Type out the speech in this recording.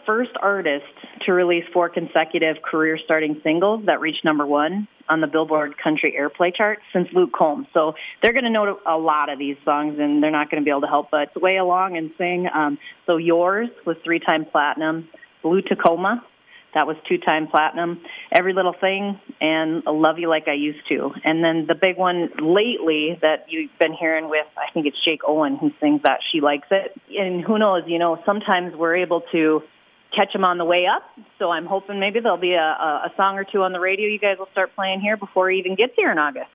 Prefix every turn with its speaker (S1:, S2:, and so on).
S1: first artist to release 4 consecutive career-starting singles that reached number 1 on the Billboard Country Airplay chart since Luke Combs. So they're going to know a lot of these songs, and they're not going to be able to help but sway along and sing. So Yours was 3-time platinum. Blue Tacoma, that was 2-time platinum. Every Little Thing, and Love You Like I Used to. And then the big one lately that you've been hearing with, I think it's Jake Owen who sings that She Likes It. And who knows, sometimes we're able to catch them on the way up. So I'm hoping maybe there'll be a song or two on the radio you guys will start playing here before he even gets here in August.